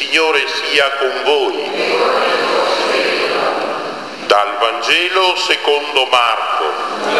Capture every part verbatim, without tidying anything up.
Signore sia con voi. Dal Vangelo secondo Marco.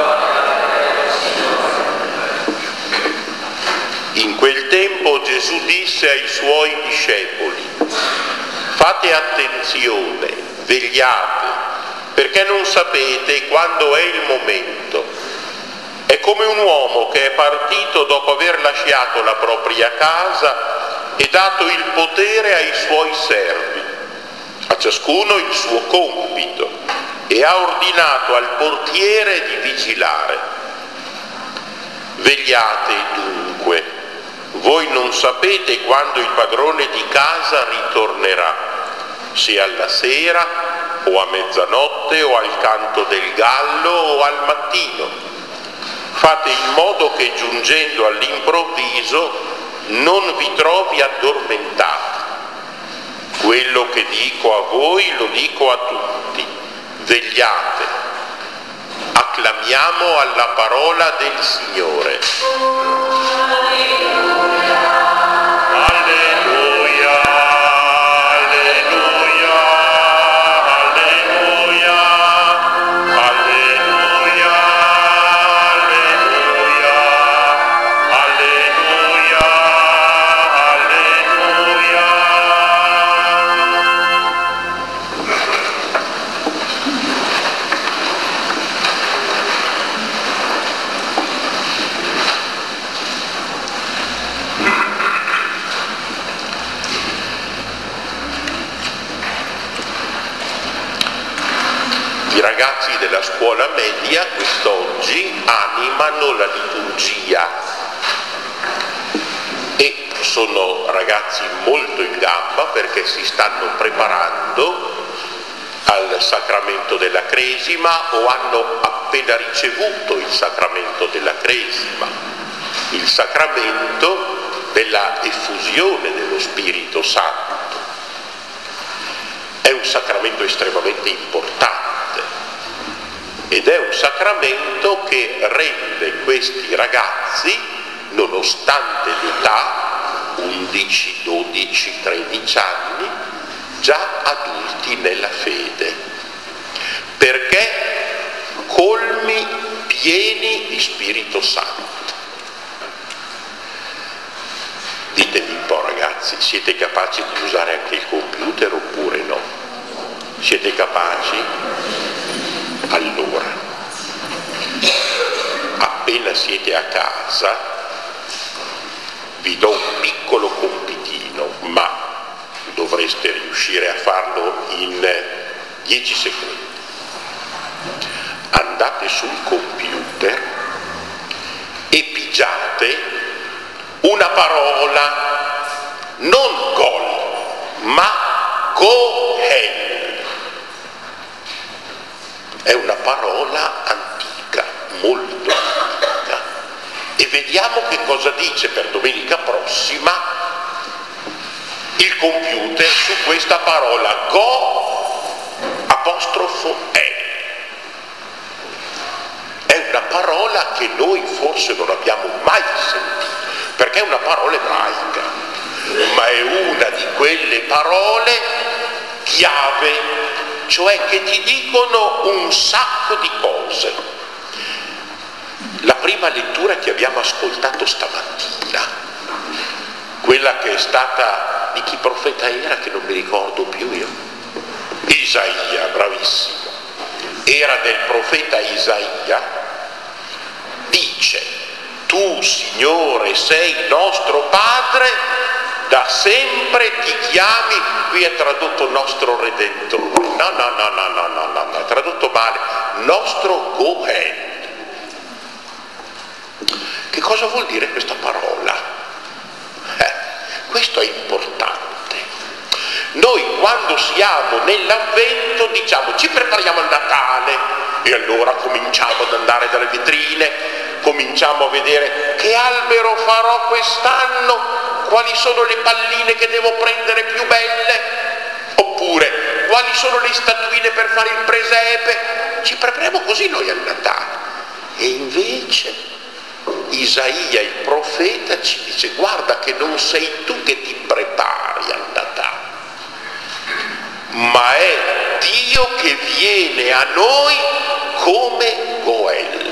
In quel tempo Gesù disse ai suoi discepoli: fate attenzione, vegliate, perché non sapete quando è il momento. È come un uomo che è partito dopo aver lasciato la propria casa e dato il potere ai suoi servi, a ciascuno il suo compito, e ha ordinato al portiere di vigilare. Vegliate dunque, voi non sapete quando il padrone di casa ritornerà, se alla sera o a mezzanotte o al canto del gallo o al mattino. Fate in modo che giungendo all'improvviso non vi trovi addormentati. Quello che dico a voi lo dico a tutti: vegliate. Acclamiamo alla parola del Signore. I ragazzi della scuola media quest'oggi animano la liturgia e sono ragazzi molto in gamba perché si stanno preparando al sacramento della Cresima o hanno appena ricevuto il sacramento della Cresima, il sacramento della effusione dello Spirito Santo. È un sacramento estremamente importante ed è un sacramento che rende questi ragazzi, nonostante l'età, undici, dodici, tredici anni, già adulti nella fede, perché colmi, pieni di Spirito Santo. Ditemi un po', ragazzi, siete capaci di usare anche il computer oppure no? Siete capaci? Allora, appena siete a casa, vi do un piccolo compitino, ma dovreste riuscire a farlo in dieci secondi. Andate sul computer e pigiate una parola, non gol, ma Gohen. È una parola antica, molto antica, e vediamo che cosa dice per domenica prossima il computer su questa parola Go apostrofo E. È una parola che noi forse non abbiamo mai sentito, perché è una parola ebraica, ma è una di quelle parole chiave, cioè che ti dicono un sacco di cose. La prima lettura che abbiamo ascoltato stamattina, quella che è stata, di chi profeta era che non mi ricordo più io? Isaia, bravissimo. Era del profeta Isaia, dice: tu Signore sei nostro Padre, da sempre ti chiami, qui è tradotto nostro Redentore, no, no, no, no, no, no, no, no, è tradotto male, nostro Gohen. Che cosa vuol dire questa parola? Eh, questo è importante. Noi quando siamo nell'avvento diciamo ci prepariamo al Natale e allora cominciamo ad andare dalle vetrine, cominciamo a vedere che albero farò quest'anno, quali sono le palline che devo prendere più belle, oppure quali sono le statuine per fare il presepe. Ci prepariamo così noi al Natale. E invece Isaia, il profeta, ci dice: guarda che non sei tu che ti prepari al Natale, ma è Dio che viene a noi come Goel.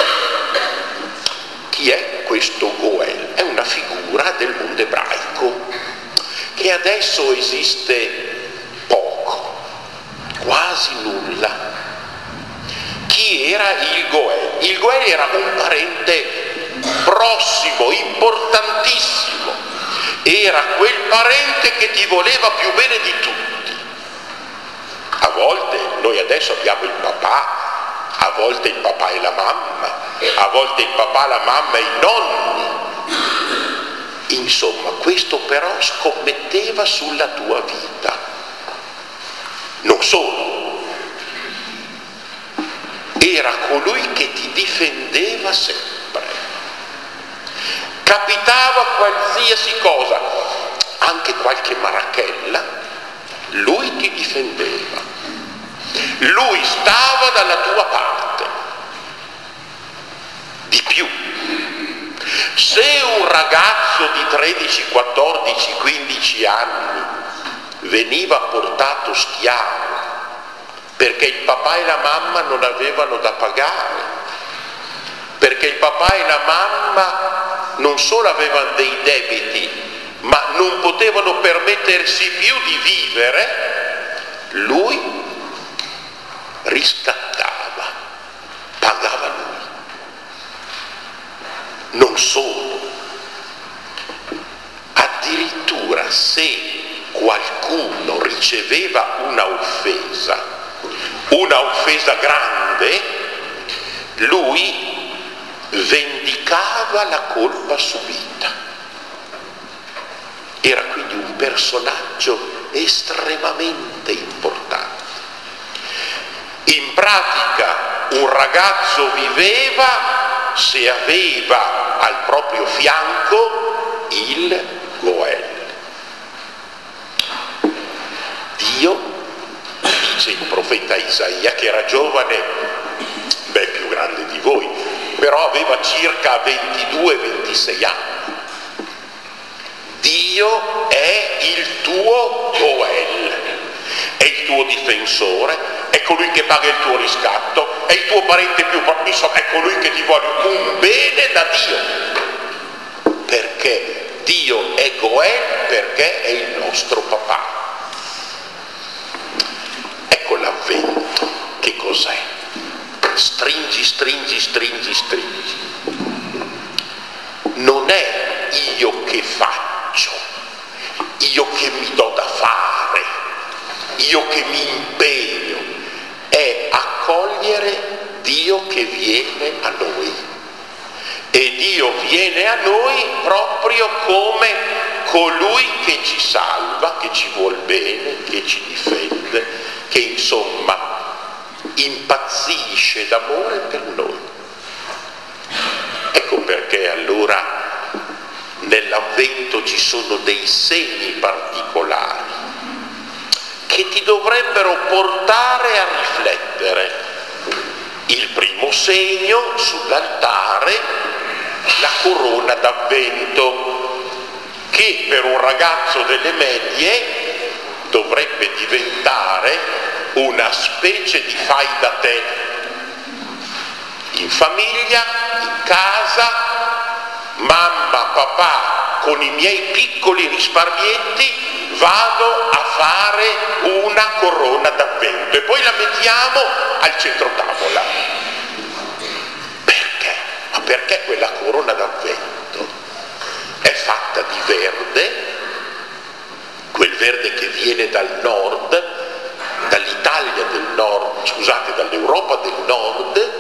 Chi è questo Goel? È una figura del mondo ebraico che adesso esiste poco, quasi nulla. Chi era il Goel? Il Goel era un parente prossimo, importantissimo. Era quel parente che ti voleva più bene di tutti. A volte noi adesso abbiamo il papà, a volte il papà e la mamma, a volte il papà, la mamma e i nonni. Insomma, questo però scommetteva sulla tua vita. Non solo, era colui che ti difendeva sempre. Capitava qualsiasi cosa, anche qualche marachella, lui ti difendeva. Lui stava dalla tua parte. Di più, se un ragazzo di tredici, quattordici, quindici anni veniva portato schiavo perché il papà e la mamma non avevano da pagare, perché il papà e la mamma non solo avevano dei debiti, ma non potevano permettersi più di vivere, lui riscattava, pagava lui. Non solo, addirittura se qualcuno riceveva una offesa, una offesa grande, lui vendicava la colpa subita. Era quindi un personaggio estremamente importante. In pratica un ragazzo viveva se aveva al proprio fianco il Goel. Dio, dice il profeta Isaia, che era giovane, beh, più grande di voi, però aveva circa ventidue ventisei anni. Dio è il tuo Goel, è il tuo difensore, è colui che paga il tuo riscatto, è il tuo parente più proprio, insomma, è colui che ti vuole un bene da Dio. Perché Dio è Goel? Perché è il nostro papà. Ecco l'avvento, che cos'è? Stringi, stringi, stringi, stringi. Non è io che faccio, io che mi do da fare, io che mi impegno, è accogliere Dio che viene a noi. E Dio viene a noi proprio come colui che ci salva, che ci vuol bene, che ci difende, che insomma impazzisce d'amore per noi. Ecco perché allora nell'avvento ci sono dei segni particolari che ti dovrebbero portare a riflettere. Il primo segno sull'altare, la corona d'avvento, che per un ragazzo delle medie dovrebbe diventare una specie di fai da te. In famiglia, in casa, mamma, papà, con i miei piccoli risparmietti vado a fare una corona d'avvento e poi la mettiamo al centro tavola. Perché? Ma perché quella corona d'avvento è fatta di verde, quel verde che viene dal nord, dall'Italia del nord, scusate, dall'Europa del nord.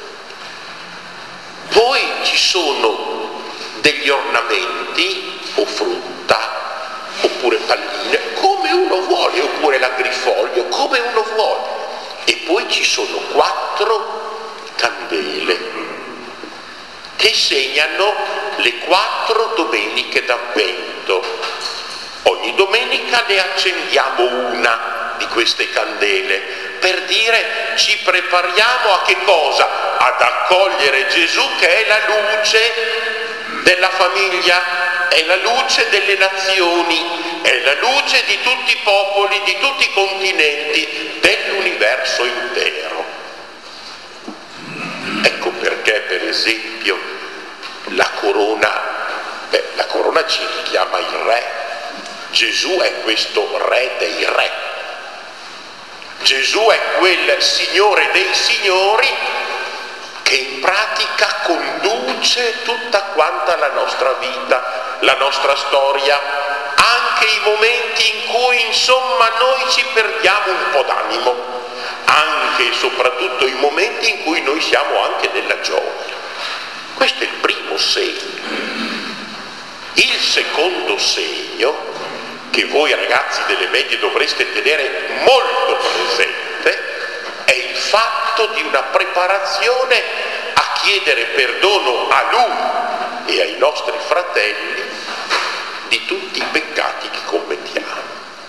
Poi ci sono degli ornamenti o frutta oppure palline, come uno vuole, oppure l'agrifoglio, come uno vuole. E poi ci sono quattro candele che segnano le quattro domeniche d'avvento. Ogni domenica ne accendiamo una di queste candele per dire ci prepariamo a che cosa? Ad accogliere Gesù che è la luce della famiglia. è la luce delle nazioni, è la luce di tutti i popoli, di tutti i continenti, dell'universo intero. Ecco perché, per esempio, la corona, beh, la corona ci richiama il re. Gesù è questo re dei re. Gesù è quel Signore dei signori che in pratica conduce tutta quanta la nostra vita, la nostra storia, anche i momenti in cui insomma noi ci perdiamo un po' d'animo, anche e soprattutto i momenti in cui noi siamo anche nella gioia. Questo è il primo segno. Il secondo segno, che voi ragazzi delle medie dovreste tenere molto presente, è il fatto di una preparazione a chiedere perdono a Lui e ai nostri fratelli di tutti i peccati che commettiamo.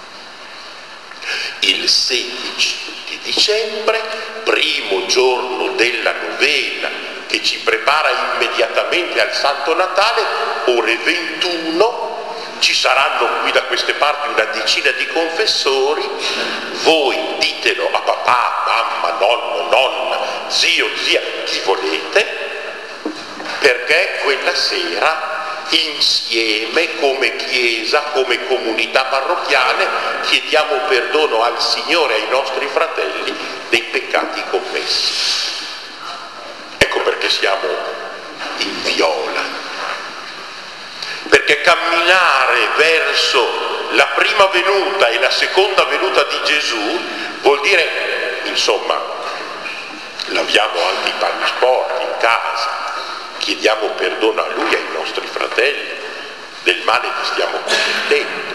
Il sedici di dicembre, primo giorno della novena che ci prepara immediatamente al Santo Natale, ore ventuno, ci saranno qui da queste parti una decina di confessori. Voi ditelo a papà, mamma, nonno, nonna, zio, zia, chi volete, perché quella sera insieme come Chiesa, come comunità parrocchiale, chiediamo perdono al Signore e ai nostri fratelli dei peccati commessi. Ecco perché siamo in viola. Perché camminare verso la prima venuta e la seconda venuta di Gesù vuol dire, insomma, laviamo anche i panni sporchi in casa, chiediamo perdono a Lui e ai nostri fratelli del male che stiamo commettendo.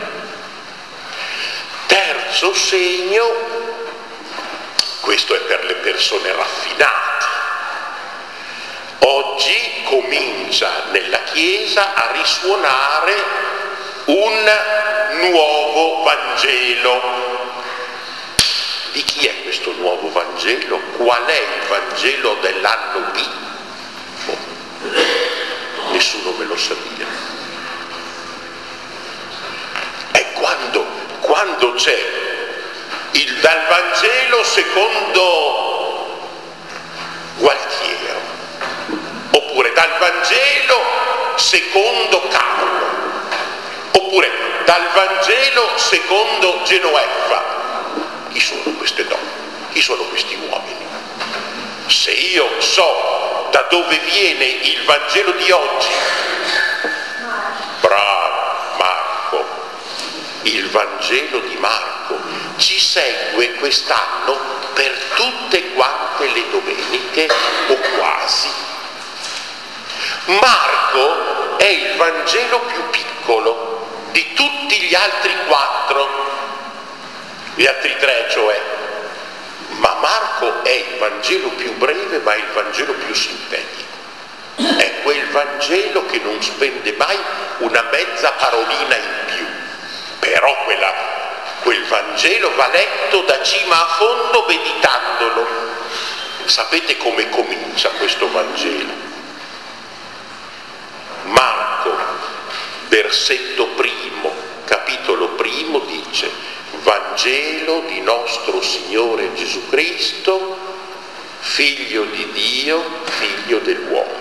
Terzo segno, questo è per le persone raffinate. Oggi comincia nella Chiesa a risuonare un nuovo Vangelo. Di chi è questo nuovo Vangelo? Qual è il Vangelo dell'anno B? Oh, nessuno me lo sa dire. È quando, quando c'è il dal Vangelo secondo Gualtiero, oppure dal Vangelo secondo Carlo, oppure dal Vangelo secondo Genoveffa. Chi sono queste donne? Chi sono questi uomini? Se io so da dove viene il Vangelo di oggi, bravo Marco, il Vangelo di Marco ci segue quest'anno per tutte quante le domeniche o quasi. Marco è il Vangelo più piccolo di tutti gli altri quattro, gli altri tre cioè, ma Marco è il Vangelo più breve ma è il Vangelo più sintetico. È quel Vangelo che non spende mai una mezza parolina in più, però quella, quel Vangelo va letto da cima a fondo meditandolo. Sapete come comincia questo Vangelo? Marco, versetto primo, capitolo primo, dice: Vangelo di nostro Signore Gesù Cristo, figlio di Dio, figlio dell'uomo.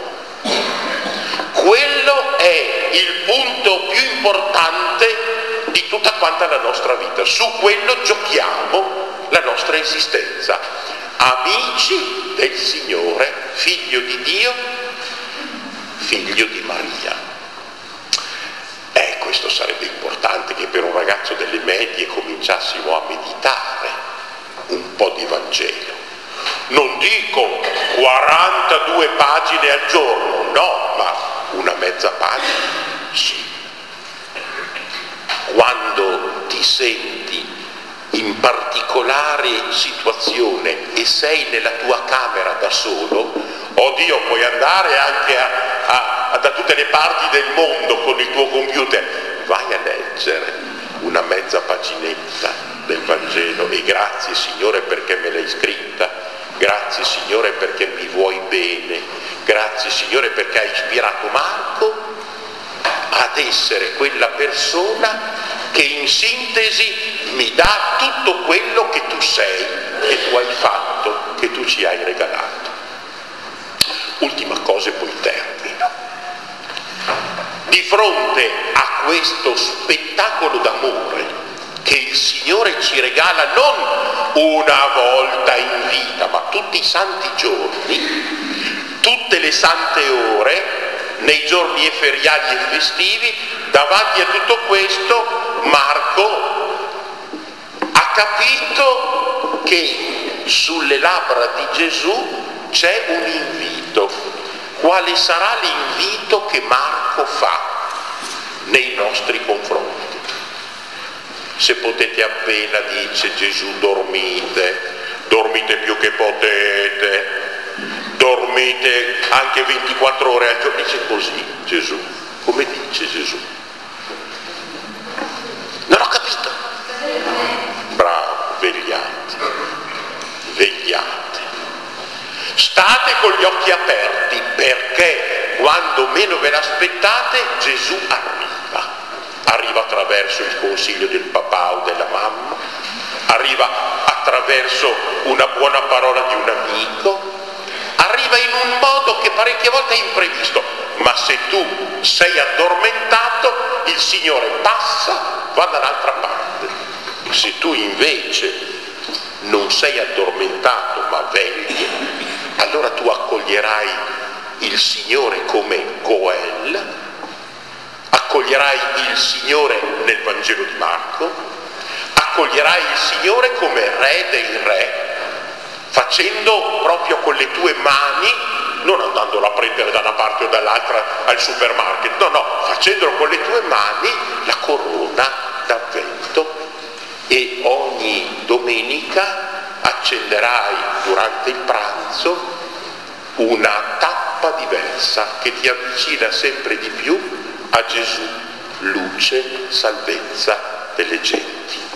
Quello è il punto più importante di tutta quanta la nostra vita. Su quello giochiamo la nostra esistenza. Amici del Signore, figlio di Dio, figlio di Maria. Eh, questo sarebbe importante che per un ragazzo delle medie cominciassimo a meditare un po' di Vangelo. Non dico quarantadue pagine al giorno, no, ma una mezza pagina, sì. Quando ti senti in particolare situazione e sei nella tua camera da solo, oh Dio, puoi andare anche a, a, a, da tutte le parti del mondo con il tuo computer, vai a leggere una mezza paginetta del Vangelo e grazie Signore perché me l'hai scritta, grazie Signore perché mi vuoi bene, grazie Signore perché hai ispirato Marco a ad essere quella persona che in sintesi mi dà tutto quello che tu sei, che tu hai fatto, che tu ci hai regalato. Ultima cosa e poi termino. Di fronte a questo spettacolo d'amore che il Signore ci regala non una volta in vita, ma tutti i santi giorni, tutte le sante ore, nei giorni feriali e festivi, davanti a tutto questo Marco ha capito che sulle labbra di Gesù c'è un invito. Quale sarà l'invito che Marco fa nei nostri confronti? Se potete appena, dice Gesù, dormite, dormite più che potete, dormite anche ventiquattro ore al giorno. Dice così Gesù, come dice Gesù? Non ho capito. Bravo, vegliate, vegliate. State con gli occhi aperti, perché quando meno ve l'aspettate Gesù arriva. Arriva attraverso il consiglio del papà o della mamma, arriva attraverso una buona parola di un amico, arriva in un modo che parecchie volte è imprevisto, ma se tu sei addormentato il Signore passa, va dall'altra parte. Se tu invece non sei addormentato ma vegli, allora tu accoglierai il Signore come Goel, accoglierai il Signore nel Vangelo di Marco, accoglierai il Signore come Re dei Re, facendo proprio con le tue mani, non andandolo a prendere da una parte o dall'altra al supermarket, no, no, facendolo con le tue mani la corona d'avvento, e ogni domenica accenderai durante il pranzo una tappa diversa che ti avvicina sempre di più a Gesù, luce, salvezza delle genti.